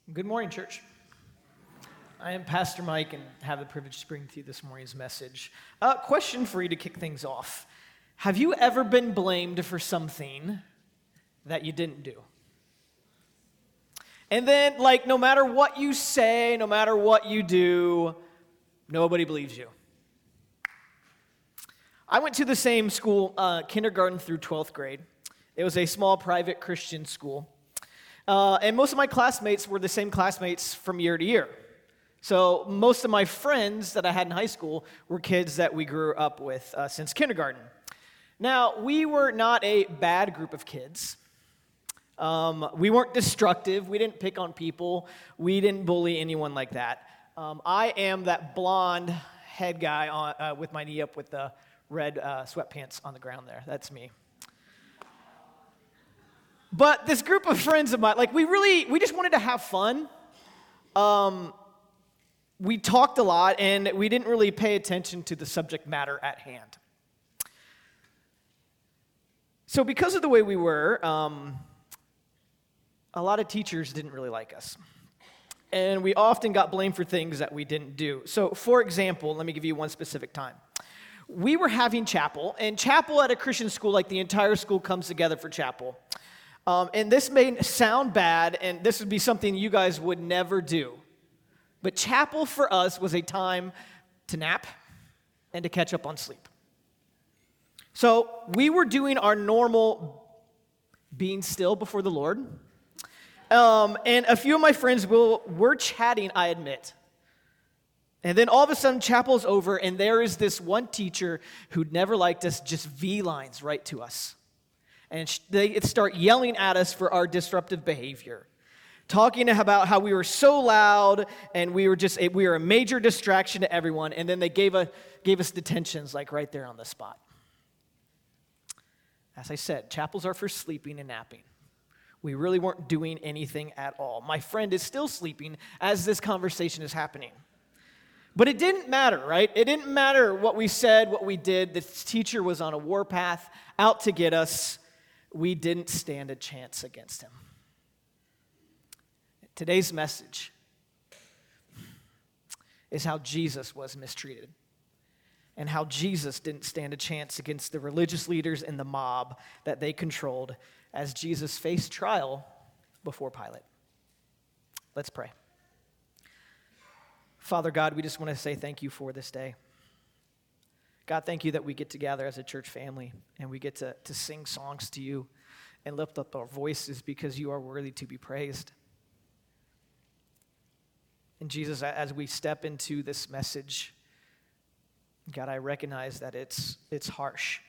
Good morning, church. I am Pastor Mike and have the privilege to bring to you this morning's message. Question for you to kick things off. Have you ever been blamed for something that you didn't do? And then, no matter what you say, no matter what you do, nobody believes you. I went to the same school, kindergarten through 12th grade. It was a small private Christian school. And most of my classmates were the same classmates from year to year. So most of my friends that I had in high school were kids that we grew up with since kindergarten. Now, we were not a bad group of kids. We weren't destructive. We didn't pick on people. We didn't bully anyone like that. I am that blonde head guy with my knee up with the red sweatpants on the ground there. That's me. But this group of friends of mine, we just wanted to have fun. We talked a lot, and we didn't really pay attention to the subject matter at hand. So because of the way we were, a lot of teachers didn't really like us. And we often got blamed for things that we didn't do. So, for example, let me give you one specific time. We were having chapel, and chapel at a Christian school, the entire school comes together for chapel. And this may sound bad, and this would be something you guys would never do. But chapel for us was a time to nap and to catch up on sleep. So we were doing our normal being still before the Lord. And a few of my friends were chatting, I admit. And then all of a sudden, chapel's over, and there is this one teacher who'd never liked us, just V-lines right to us. And they start yelling at us for our disruptive behavior, talking about how we were so loud and we were a major distraction to everyone. And then they gave us detentions right there on the spot. As I said, chapels are for sleeping and napping. We really weren't doing anything at all. My friend is still sleeping as this conversation is happening. But it didn't matter, right? It didn't matter what we said, what we did. The teacher was on a warpath out to get us. We didn't stand a chance against him. Today's message is how Jesus was mistreated and how Jesus didn't stand a chance against the religious leaders and the mob that they controlled as Jesus faced trial before Pilate. Let's pray. Father God, we just want to say thank you for this day. God, thank you that we get together as a church family and we get to sing songs to you and lift up our voices because you are worthy to be praised. And Jesus, as we step into this message, God, I recognize that it's harsh,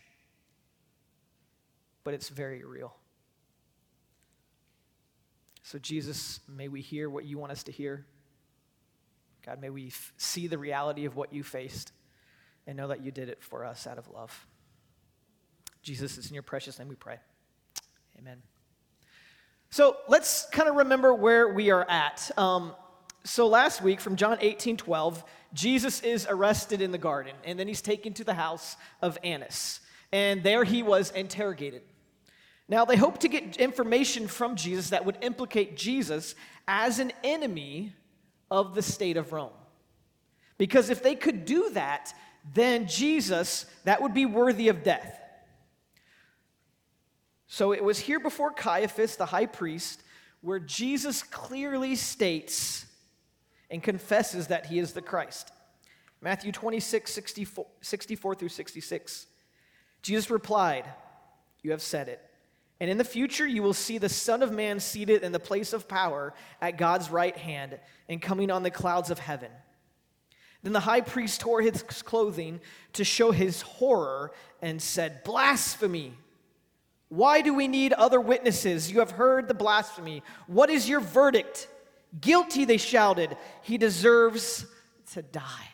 but it's very real. So Jesus, may we hear what you want us to hear. God, may we see the reality of what you faced and know that you did it for us out of love. Jesus, it's in your precious name we pray. Amen. So let's kind of remember where we are at. So last week, from John 18:12, Jesus is arrested in the garden, and then he's taken to the house of Annas. And there he was interrogated. Now, they hoped to get information from Jesus that would implicate Jesus as an enemy of the state of Rome. Because if they could do that, then Jesus, that would be worthy of death. So it was here before Caiaphas, the high priest, where Jesus clearly states and confesses that he is the Christ. Matthew 26, 64 through 66. Jesus replied, "You have said it. And in the future you will see the Son of Man seated in the place of power at God's right hand and coming on the clouds of heaven." Then the high priest tore his clothing to show his horror and said, "Blasphemy! Why do we need other witnesses? You have heard the blasphemy. What is your verdict?" "Guilty," they shouted. "He deserves to die."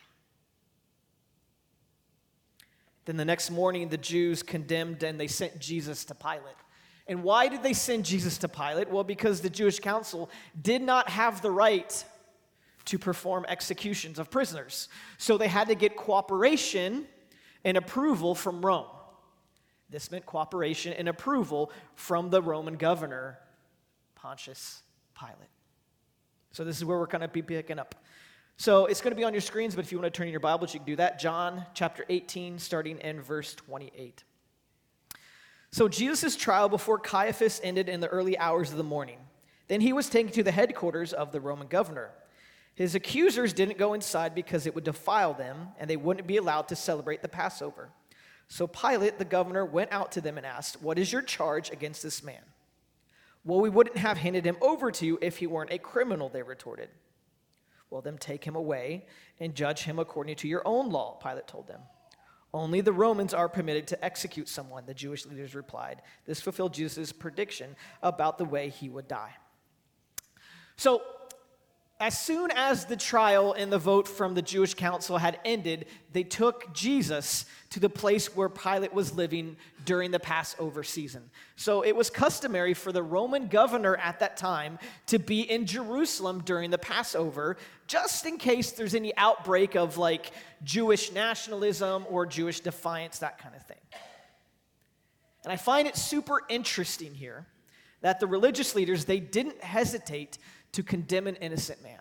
Then the next morning the Jews condemned and they sent Jesus to Pilate. And why did they send Jesus to Pilate? Well, because the Jewish council did not have the right to perform executions of prisoners. So they had to get cooperation and approval from Rome. This meant cooperation and approval from the Roman governor, Pontius Pilate. So this is where we're going to be picking up. So it's going to be on your screens, but if you want to turn in your Bibles, you can do that. John chapter 18, starting in verse 28. So Jesus' trial before Caiaphas ended in the early hours of the morning. Then he was taken to the headquarters of the Roman governor. His accusers didn't go inside because it would defile them, and they wouldn't be allowed to celebrate the Passover. So Pilate, the governor, went out to them and asked, "What is your charge against this man?" "Well, we wouldn't have handed him over to you if he weren't a criminal," they retorted. "Well, then take him away and judge him according to your own law," Pilate told them. "Only the Romans are permitted to execute someone," the Jewish leaders replied. This fulfilled Jesus' prediction about the way he would die. So, as soon as the trial and the vote from the Jewish council had ended, they took Jesus to the place where Pilate was living during the Passover season. So it was customary for the Roman governor at that time to be in Jerusalem during the Passover, just in case there's any outbreak of like Jewish nationalism or Jewish defiance, that kind of thing. And I find it super interesting here that the religious leaders, they didn't hesitate to condemn an innocent man.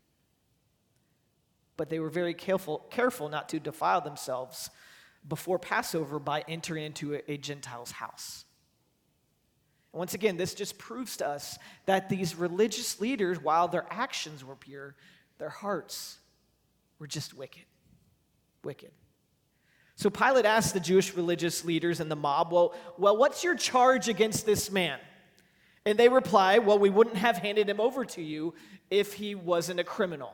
But they were very careful not to defile themselves before Passover by entering into a Gentile's house. And once again, this just proves to us that these religious leaders, while their actions were pure, their hearts were just wicked. Wicked. So Pilate asked the Jewish religious leaders and the mob, well, what's your charge against this man? And they reply, "Well, we wouldn't have handed him over to you if he wasn't a criminal."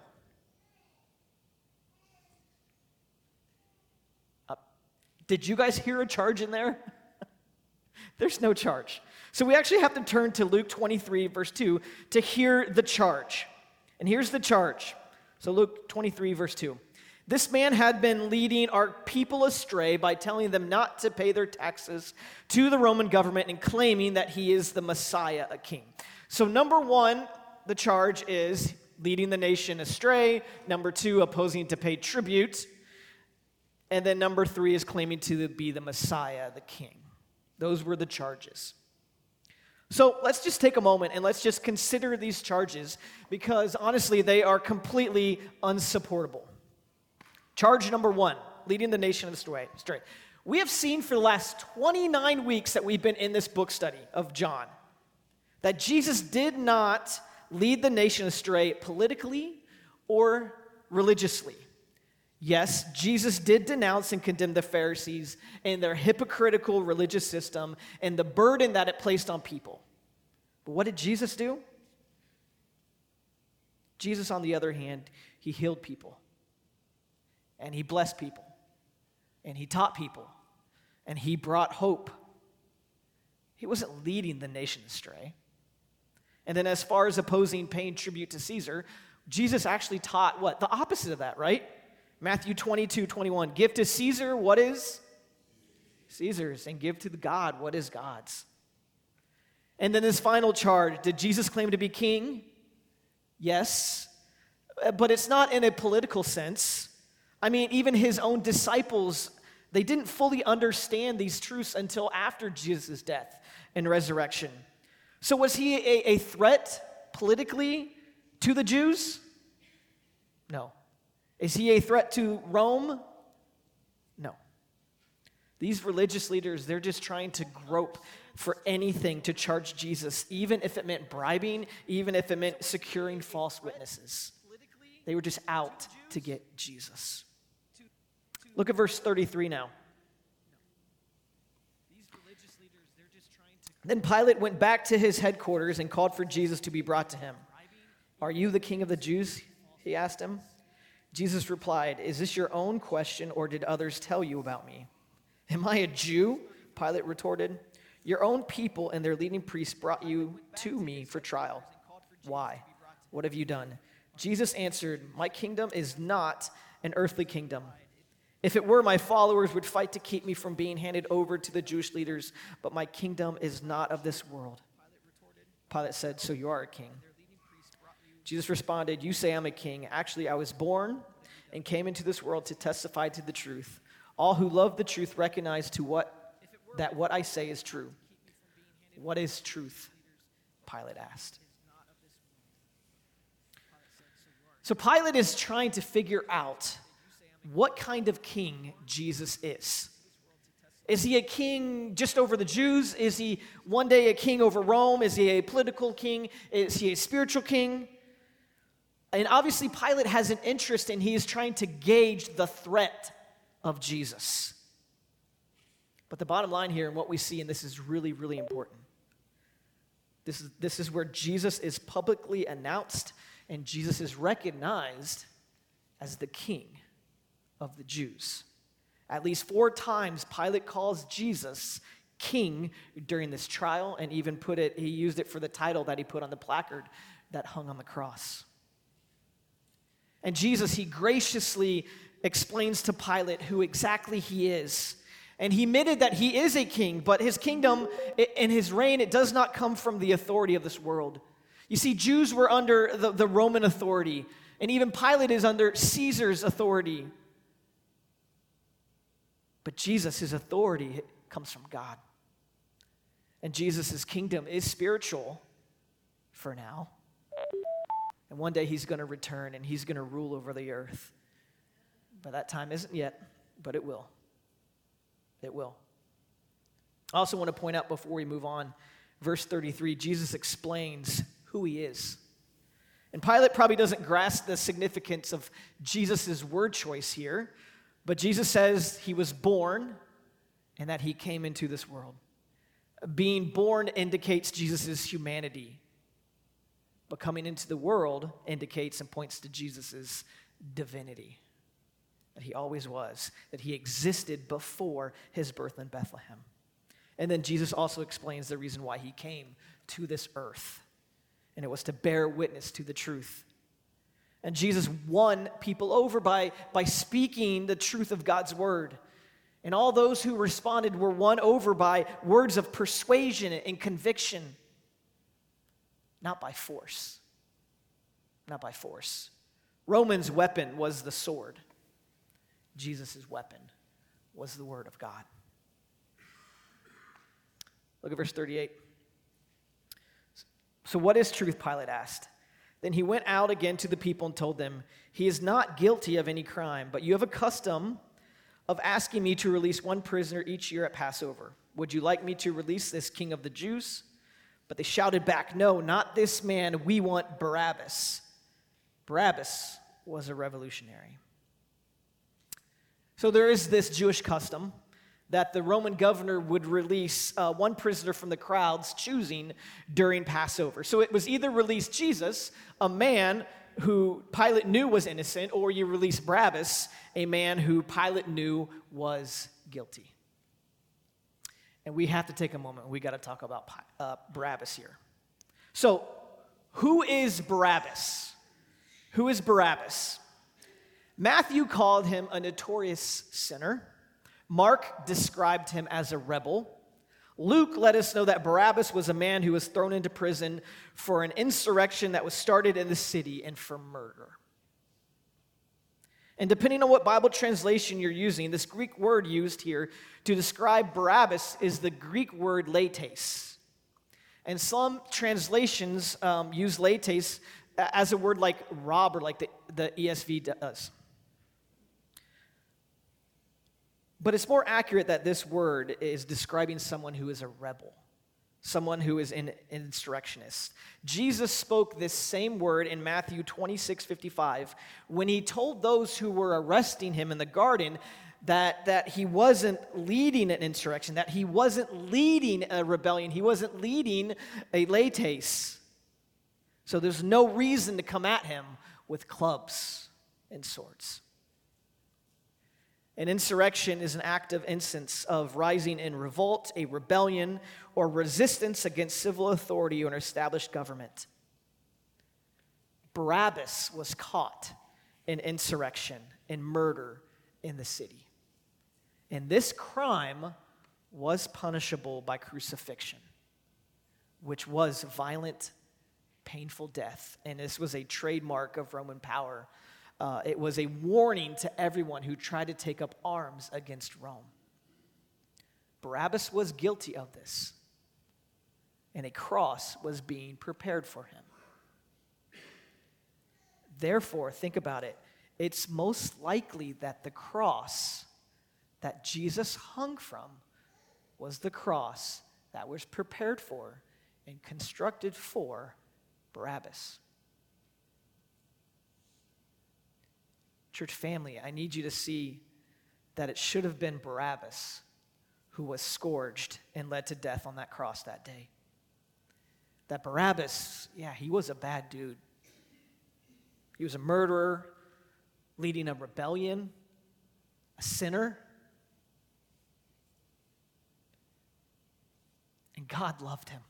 Did you guys hear a charge in there? There's no charge. So we actually have to turn to Luke 23, verse 2, to hear the charge. And here's the charge. So Luke 23, verse 2. "This man had been leading our people astray by telling them not to pay their taxes to the Roman government and claiming that he is the Messiah, a king." So number one, the charge is leading the nation astray. Number two, opposing to pay tribute. And then number three is claiming to be the Messiah, the king. Those were the charges. So let's just take a moment and let's just consider these charges because honestly, they are completely unsupportable. Charge number one, leading the nation astray. We have seen for the last 29 weeks that we've been in this book study of John that Jesus did not lead the nation astray politically or religiously. Yes, Jesus did denounce and condemn the Pharisees and their hypocritical religious system and the burden that it placed on people. But what did Jesus do? Jesus, on the other hand, he healed people. And he blessed people, and he taught people, and he brought hope. He wasn't leading the nation astray. And then as far as opposing paying tribute to Caesar, Jesus actually taught what? The opposite of that, right? Matthew 22:21, "Give to Caesar what is Caesar's, and give to God what is God's." And then his final charge, did Jesus claim to be king? Yes, but it's not in a political sense. I mean, even his own disciples, they didn't fully understand these truths until after Jesus' death and resurrection. So was he a threat politically to the Jews? No. Is he a threat to Rome? No. These religious leaders, they're just trying to grope for anything to charge Jesus, even if it meant bribing, even if it meant securing false witnesses. They were just out to get Jesus. Look at verse 33 now. Then Pilate went back to his headquarters and called for Jesus to be brought to him. "Are you the king of the Jews?" he asked him. Jesus replied, "Is this your own question, or did others tell you about me?" "Am I a Jew?" Pilate retorted. "Your own people and their leading priests brought you to me for trial. Why? What have you done?" Jesus answered, "My kingdom is not an earthly kingdom. If it were, my followers would fight to keep me from being handed over to the Jewish leaders, but my kingdom is not of this world." Pilate said, "So you are a king?" Jesus responded, "You say I'm a king. Actually, I was born and came into this world to testify to the truth. All who love the truth recognize that what I say is true." "What is truth?" Pilate asked. So Pilate is trying to figure out what kind of king Jesus is. Is he a king just over the Jews? Is he one day a king over Rome? Is he a political king? Is he a spiritual king? And obviously Pilate has an interest, and he is trying to gauge the threat of Jesus. But the bottom line here, and what we see, and this is really, really important, this is where Jesus is publicly announced, and Jesus is recognized as the king of the Jews. At least 4 times Pilate calls Jesus king during this trial, and even he used it for the title that he put on the placard that hung on the cross. And Jesus, he graciously explains to Pilate who exactly he is. And he admitted that he is a king, but his kingdom and his reign, it does not come from the authority of this world. You see, Jews were under the Roman authority, and even Pilate is under Caesar's authority. But Jesus, his authority comes from God. And Jesus' kingdom is spiritual for now. And one day he's going to return, and he's going to rule over the earth. But that time isn't yet, but it will. It will. I also want to point out before we move on, verse 33, Jesus explains who he is. And Pilate probably doesn't grasp the significance of Jesus' word choice here, but Jesus says he was born and that he came into this world. Being born indicates Jesus' humanity, but coming into the world indicates and points to Jesus' divinity. That he always was, that he existed before his birth in Bethlehem. And then Jesus also explains the reason why he came to this earth, and it was to bear witness to the truth. And Jesus won people over by speaking the truth of God's word. And all those who responded were won over by words of persuasion and conviction, not by force. Not by force. Roman's weapon was the sword. Jesus' weapon was the word of God. Look at verse 38. So what is truth? Pilate asked. Then he went out again to the people and told them, he is not guilty of any crime, but you have a custom of asking me to release 1 prisoner each year at Passover. Would you like me to release this king of the Jews? But they shouted back, no, not this man. We want Barabbas. Barabbas was a revolutionary. So there is this Jewish custom that the Roman governor would release 1 prisoner from the crowd's choosing during Passover. So it was either release Jesus, a man who Pilate knew was innocent, or you release Barabbas, a man who Pilate knew was guilty. And we have to take a moment. We got to talk about Barabbas here. So who is Barabbas? Who is Barabbas? Matthew called him a notorious sinner. Mark described him as a rebel. Luke let us know that Barabbas was a man who was thrown into prison for an insurrection that was started in the city and for murder. And depending on what Bible translation you're using, this Greek word used here to describe Barabbas is the Greek word lates. And some translations use lates as a word like robber, like the ESV does. But it's more accurate that this word is describing someone who is a rebel, someone who is an insurrectionist. Jesus spoke this same word in Matthew 26:55 when he told those who were arresting him in the garden that he wasn't leading an insurrection, that he wasn't leading a rebellion, he wasn't leading a lates. So there's no reason to come at him with clubs and swords. An insurrection is an active instance of rising in revolt, a rebellion, or resistance against civil authority or an established government. Barabbas was caught in insurrection and murder in the city. And this crime was punishable by crucifixion, which was violent, painful death. And this was a trademark of Roman power. It was a warning to everyone who tried to take up arms against Rome. Barabbas was guilty of this, and a cross was being prepared for him. Therefore, think about it. It's most likely that the cross that Jesus hung from was the cross that was prepared for and constructed for Barabbas. Church family, I need you to see that it should have been Barabbas who was scourged and led to death on that cross that day. That Barabbas, he was a bad dude. He was a murderer, leading a rebellion, a sinner. And God loved him.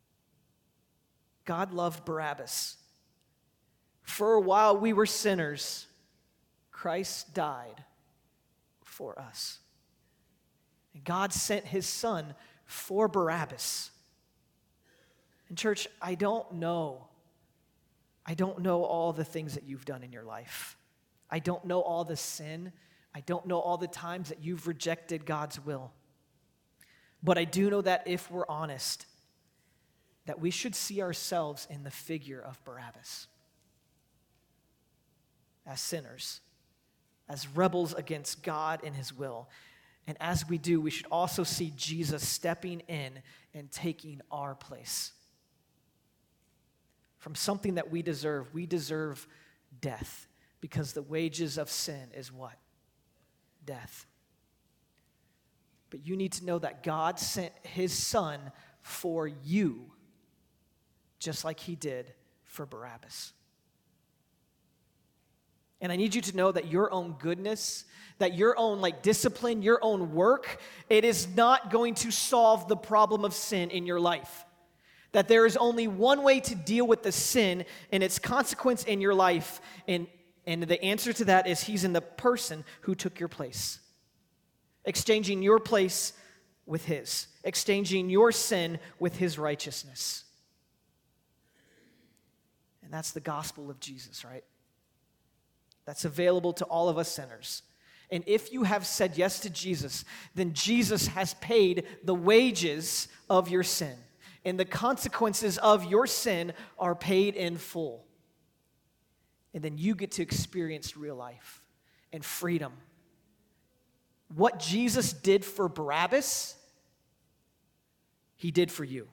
God loved Barabbas. For a while we were sinners, Christ died for us. And God sent his son for Barabbas. And church, I don't know all the things that you've done in your life. I don't know all the sin. I don't know all the times that you've rejected God's will. But I do know that if we're honest, that we should see ourselves in the figure of Barabbas. As sinners, as rebels against God and his will. And as we do, we should also see Jesus stepping in and taking our place. From something that we deserve death, because the wages of sin is what? Death. But you need to know that God sent his son for you, just like he did for Barabbas. And I need you to know that your own goodness, that your own discipline, your own work, it is not going to solve the problem of sin in your life. That there is only one way to deal with the sin and its consequence in your life. And the answer to that is he's in the person who took your place. Exchanging your place with his. Exchanging your sin with his righteousness. And that's the gospel of Jesus, right? That's available to all of us sinners. And if you have said yes to Jesus, then Jesus has paid the wages of your sin. And the consequences of your sin are paid in full. And then you get to experience real life and freedom. What Jesus did for Barabbas, he did for you.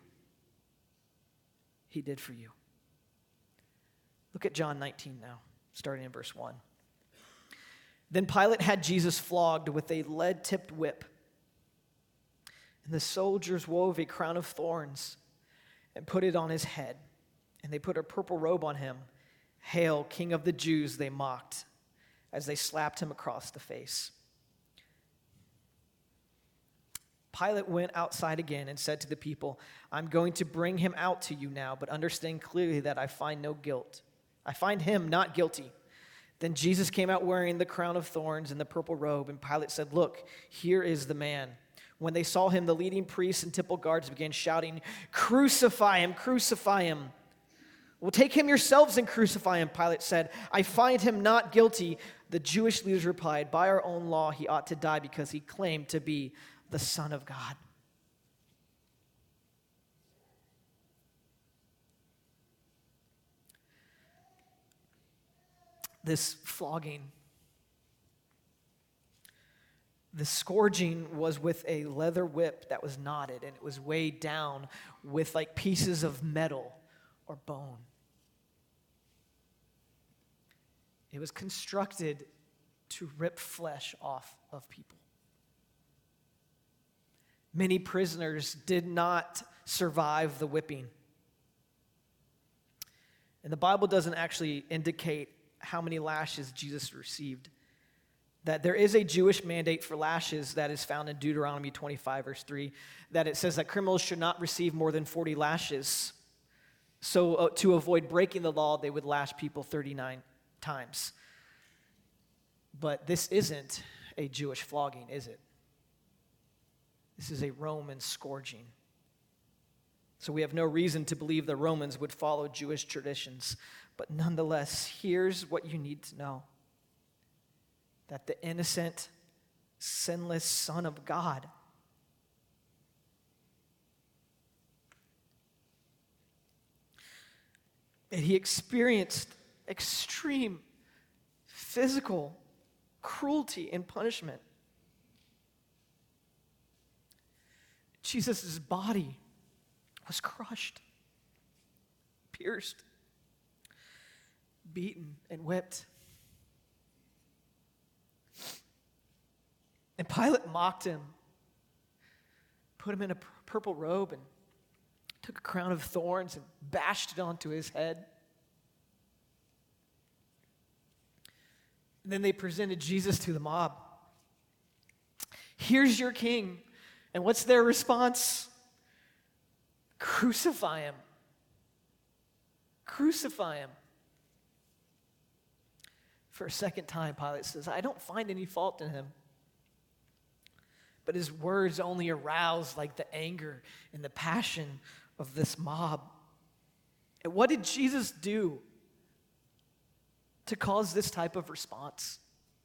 He did for you. Look at John 19 now, starting in verse 1. Then Pilate had Jesus flogged with a lead-tipped whip. And the soldiers wove a crown of thorns and put it on his head. And they put a purple robe on him. "Hail, King of the Jews," they mocked, as they slapped him across the face. Pilate went outside again and said to the people, "I'm going to bring him out to you now, but understand clearly that I find no guilt. I find him not guilty." Then Jesus came out wearing the crown of thorns and the purple robe, and Pilate said, "Look, here is the man." When they saw him, the leading priests and temple guards began shouting, "Crucify him, crucify him." "Well, take him yourselves and crucify him," Pilate said. "I find him not guilty." The Jewish leaders replied, "By our own law, he ought to die because he claimed to be the Son of God." This flogging, the scourging was with a leather whip that was knotted, and it was weighed down with pieces of metal or bone. It was constructed to rip flesh off of people. Many prisoners did not survive the whipping. And the Bible doesn't actually indicate how many lashes Jesus received. That there is a Jewish mandate for lashes that is found in Deuteronomy 25, verse 3, that it says that criminals should not receive more than 40 lashes. So to avoid breaking the law, they would lash people 39 times. But this isn't a Jewish flogging, is it? This is a Roman scourging. So we have no reason to believe the Romans would follow Jewish traditions. But nonetheless, here's what you need to know. That the innocent, sinless Son of God that he experienced extreme physical cruelty and punishment. Jesus' body was crushed, pierced, beaten, and whipped. And Pilate mocked him, put him in a purple robe, and took a crown of thorns and bashed it onto his head. And then they presented Jesus to the mob. Here's your king. And what's their response? Crucify him. Crucify him. For a second time, Pilate says, I don't find any fault in him. But his words only arouse like the anger and the passion of this mob. And what did Jesus do to cause this type of response?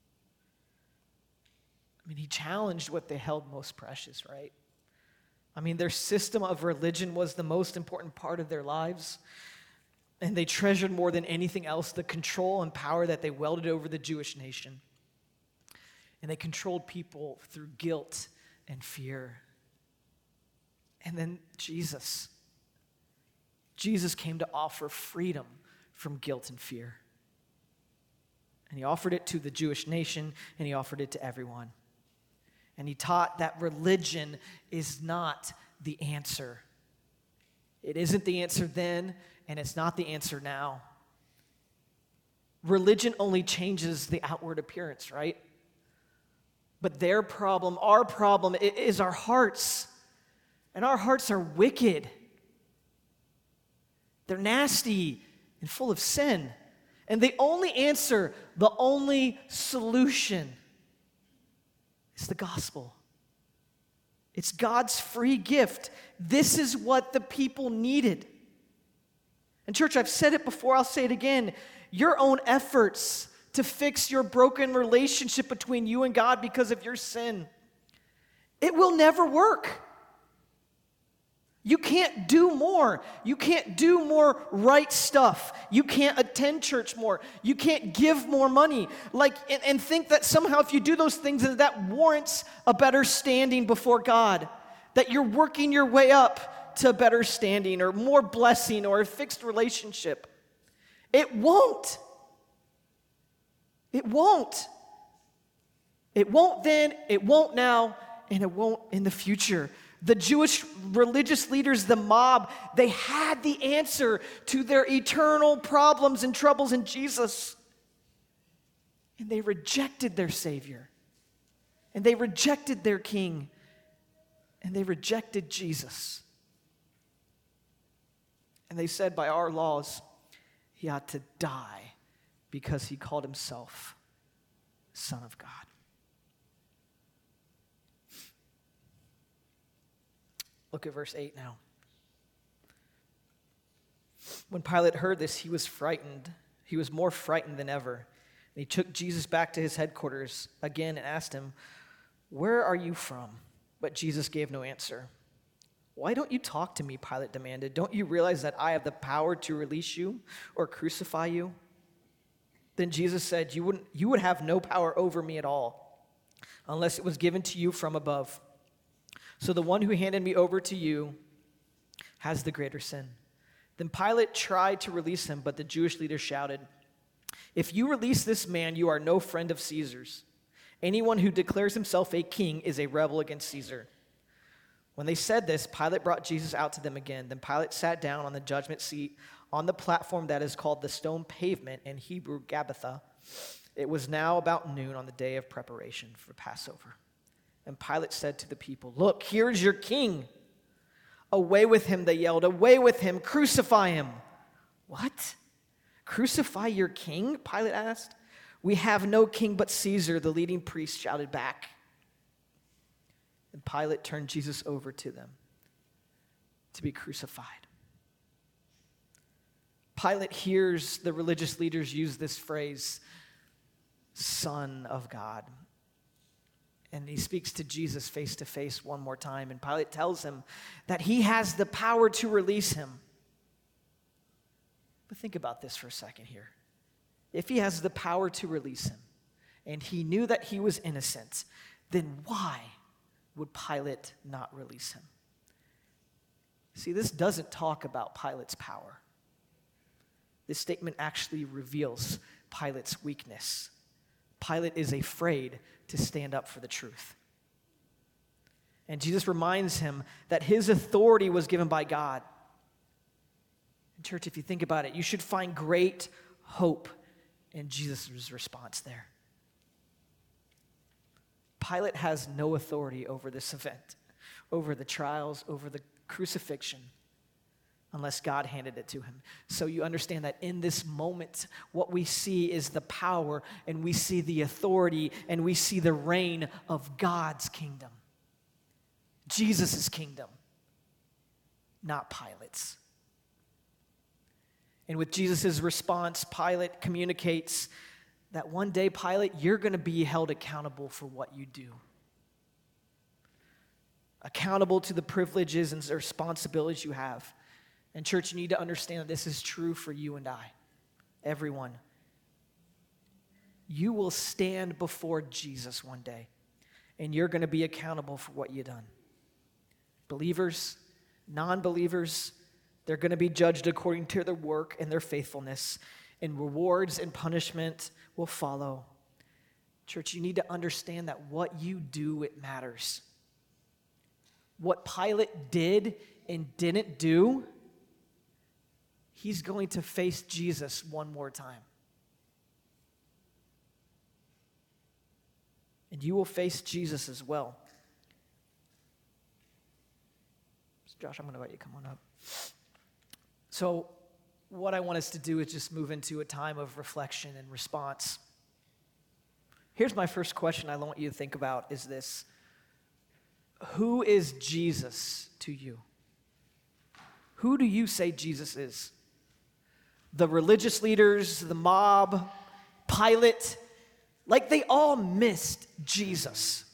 I mean, he challenged what they held most precious, right? I mean, their system of religion was the most important part of their lives. And they treasured more than anything else the control and power that they wielded over the Jewish nation. And they controlled people through guilt and fear. And then Jesus came to offer freedom from guilt and fear. And he offered it to the Jewish nation, and he offered it to everyone. And he taught that religion is not the answer. It isn't the answer then, and it's not the answer now. Religion only changes the outward appearance, right? But their problem, our problem, is our hearts. And our hearts are wicked. They're nasty and full of sin. And the only answer, the only solution is the gospel. It's God's free gift. This is what the people needed. And church, I've said it before, I'll say it again. Your own efforts to fix your broken relationship between you and God because of your sin, it will never work. You can't do more. You can't do more right stuff. You can't attend church more. You can't give more money. And think that somehow if you do those things, that warrants a better standing before God. That you're working your way up to a better standing or more blessing or a fixed relationship. It won't. It won't. It won't then, it won't now, and it won't in the future. The Jewish religious leaders, the mob, they had the answer to their eternal problems and troubles in Jesus. And they rejected their Savior. And they rejected their King. And they rejected Jesus. And they said, by our laws, he ought to die because he called himself Son of God. Look at verse 8 now. When Pilate heard this, he was frightened. He was more frightened than ever. And he took Jesus back to his headquarters again and asked him, "Where are you from?" But Jesus gave no answer. "Why don't you talk to me?" Pilate demanded. "Don't you realize that I have the power to release you or crucify you?" Then Jesus said, you would have no power over me at all unless it was given to you from above. So the one who handed me over to you has the greater sin. Then Pilate tried to release him, but the Jewish leaders shouted, "If you release this man, you are no friend of Caesar's. Anyone who declares himself a king is a rebel against Caesar." When they said this, Pilate brought Jesus out to them again. Then Pilate sat down on the judgment seat on the platform that is called the stone pavement, in Hebrew, Gabbatha. It was now about noon on the day of preparation for Passover. And Pilate said to the people, "Look, here is your king." "Away with him," they yelled. "Away with him. Crucify him." "What? Crucify your king?" Pilate asked. "We have no king but Caesar," the leading priest shouted back. And Pilate turned Jesus over to them to be crucified. Pilate hears the religious leaders use this phrase, Son of God. And he speaks to Jesus face to face one more time. And Pilate tells him that he has the power to release him. But think about this for a second here. if he has the power to release him, and he knew that he was innocent, then why would Pilate not release him? See, this doesn't talk about Pilate's power. This statement actually reveals Pilate's weakness. Pilate is afraid to stand up for the truth. And Jesus reminds him that his authority was given by God. And church, if you think about it, you should find great hope in Jesus' response there. Pilate has no authority over this event, over the trials, over the crucifixion, unless God handed it to him. So you understand that in this moment, what we see is the power, and we see the authority, and we see the reign of God's kingdom. Jesus' kingdom, not Pilate's. And with Jesus' response, Pilate communicates that one day, Pilate, you're going to be held accountable for what you do. Accountable to the privileges and responsibilities you have. And church, you need to understand that this is true for you and I, everyone. You will stand before Jesus one day, and you're going to be accountable for what you've done. Believers, non-believers, they're going to be judged according to their work and their faithfulness, and rewards and punishment will follow. Church, you need to understand that what you do, it matters. What Pilate did and didn't do, he's going to face Jesus one more time. And you will face Jesus as well. Josh, I'm going to invite you to come on up. So what I want us to do is just move into a time of reflection and response. Here's my first question I want you to think about is this. Who is Jesus to you? Who do you say Jesus is? The religious leaders, the mob, Pilate, like they all missed Jesus.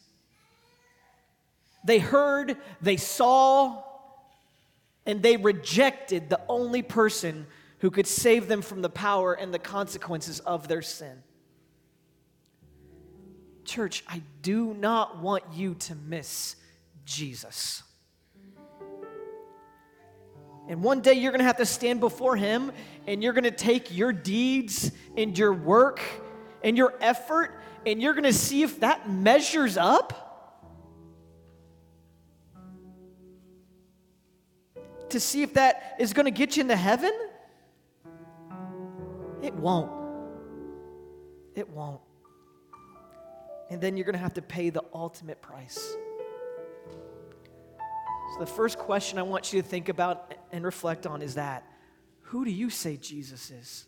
They heard, they saw, and they rejected the only person who could save them from the power and the consequences of their sin. Church, I do not want you to miss Jesus. And one day you're going to have to stand before him, and you're going to take your deeds and your work and your effort, and you're going to see if that measures up to see if that is going to get you into heaven. It won't. It won't. And then you're going to have to pay the ultimate price. So the first question I want you to think about and reflect on is that, who do you say Jesus is?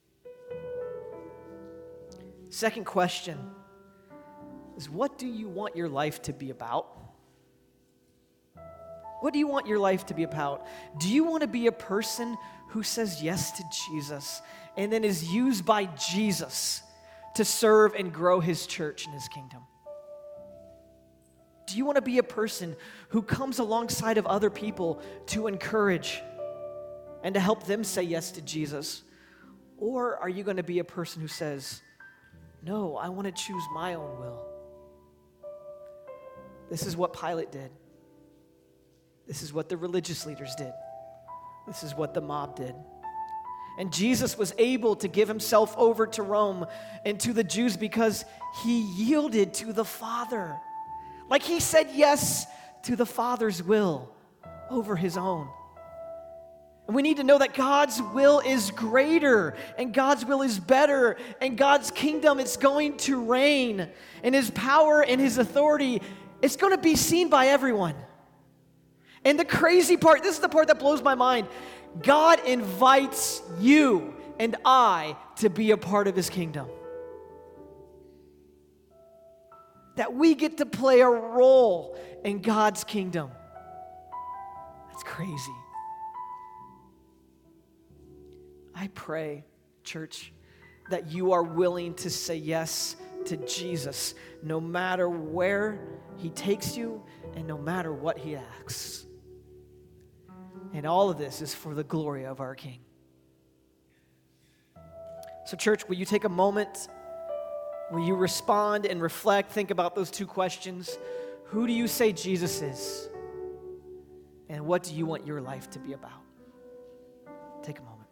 Second question is, what do you want your life to be about? What do you want your life to be about? Do you want to be a person who says yes to Jesus and then is used by Jesus to serve and grow his church and his kingdom? Do you want to be a person who comes alongside of other people to encourage and to help them say yes to Jesus? Or are you going to be a person who says, no, I want to choose my own will? This is what Pilate did. This is what the religious leaders did. This is what the mob did. And Jesus was able to give himself over to Rome and to the Jews because he yielded to the Father. Like he said yes to the Father's will over his own. And we need to know that God's will is greater and God's will is better and God's kingdom is going to reign, and his power and his authority is going to be seen by everyone. And the crazy part, this is the part that blows my mind, God invites you and I to be a part of his kingdom. That we get to play a role in God's kingdom. That's crazy. I pray, church, that you are willing to say yes to Jesus no matter where he takes you and no matter what he asks. And all of this is for the glory of our King. So church, will you take a moment? Will you respond and reflect, think about those two questions? Who do you say Jesus is? And what do you want your life to be about? Take a moment.